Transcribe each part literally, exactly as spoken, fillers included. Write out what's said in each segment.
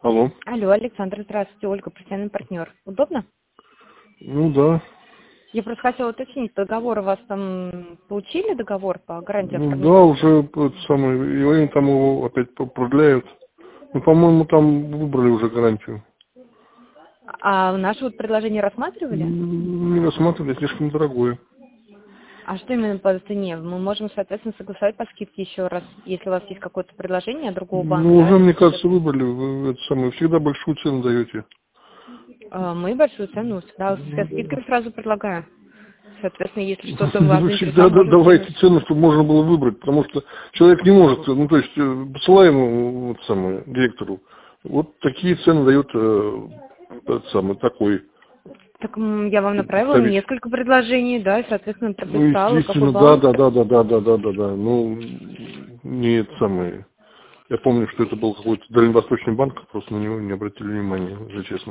Алло. Алло, Александр, здравствуйте, Ольга, профессиональный партнер. Удобно? Ну да. Я просто хотела уточнить, договор у вас там получили, договор по гарантии Ну оформления? да, уже это самое, и они там его опять продляют. Ну, по-моему, там выбрали уже гарантию. А наше вот предложение рассматривали? М, Не рассматривали, слишком дорогое. А что именно по цене? Мы можем, соответственно, согласовать по скидке еще раз, если у вас есть какое-то предложение от другого банка, Ну, да? уже, мне если кажется, это- выбрали. Вы это самое, всегда большую цену даете. А, Мы большую цену всегда со скидкой сразу предлагаем. Соответственно, если что-то вас Вы всегда заинтересовало, да- можем давайте скинуть. цену, чтобы можно было выбрать, потому что человек не может, ну, то есть, э, посылаем ему, вот, самое, директору, вот такие цены дает э, этот самый, такой Так м, я вам направила представитель. несколько предложений, да, и, соответственно, Ну, прописала, какой естественно, да, банк. да, да, да, да, да, да, да, да. Ну, не это самое. Я помню, что это был какой-то дальневосточный банк, просто на него не обратили внимания, если честно.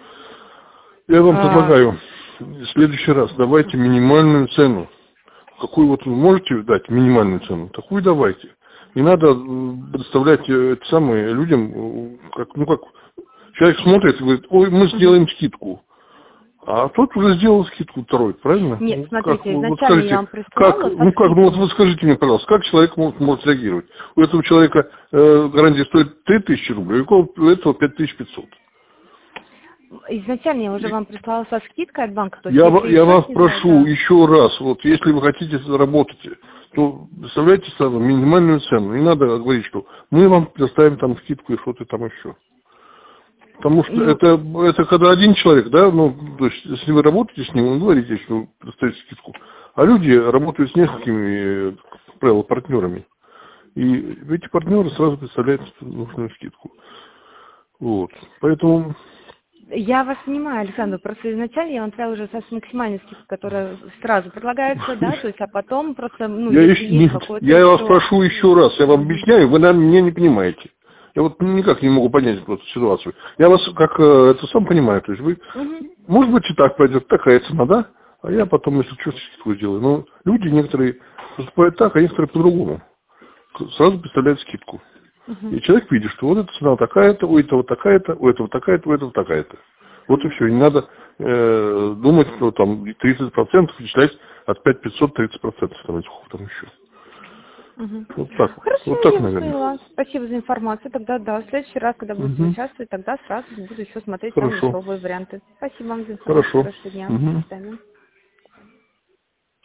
Я вам А, предлагаю, в следующий раз давайте минимальную цену. Какую вот вы можете дать минимальную цену, такую давайте. Не надо э, представлять э, это самое людям, э, как, ну как, человек смотрит и говорит, ой, мы сделаем скидку. А тот уже сделал скидку второй, правильно? Нет, Ну, как, смотрите, вы- вот изначально я скажите, вам как, прислала со ну как, ну вот скидкой. вы скажите мне, пожалуйста, как человек может, может реагировать? У этого человека э, гарантия стоит три тысячи рублей, у этого пять тысяч пятьсот. Изначально я уже вам прислала со скидкой от банка, то есть Я, ва- если я еще вас снизу, прошу да. еще раз, вот если вы хотите заработать, то представляйте сразу минимальную цену. Не надо говорить, что мы вам предоставим там скидку и что-то там еще. Потому что Ну, это, это когда один человек, да, ну, то есть, если вы работаете с ним, вы говорите, что вы предоставите скидку. А люди работают с несколькими, э, как правило, партнерами. И эти партнеры сразу представляют нужную скидку. Вот. Поэтому я вас понимаю, Александр, просто изначально я вам отправила уже со максимальной скидкой, которая сразу предлагается, да, то есть, а потом просто, ну, я, если еще- есть нет, какое-то я вас еще... прошу еще раз, я вам объясняю, вы наверное, меня не понимаете. Я вот никак не могу понять эту ситуацию. Я вас как э, это сам понимаю, то есть вы, Мгм. может быть, и так пойдет, такая цена, да? А я потом, если что, скидку сделаю. Но люди некоторые поступают так, а некоторые по-другому. Сразу представляют скидку. Мгм. И человек видит, что вот эта цена такая-то, у этого такая-то, у этого такая-то, у этого такая-то. Вот и все. Не надо э, думать, что там тридцать процентов начислять от пять тысяч пятьсот тридцать процентов там этих там еще. Мгм. Вот так вот. Вот Хорошо, так, я вас наверное. поняла. Спасибо за информацию. Тогда да, в следующий раз, когда будете Угу. участвовать, тогда сразу буду еще смотреть там Хорошо. дешевые варианты. Спасибо вам за информацию. Хорошо. Хорошего дня. До Угу. свидания.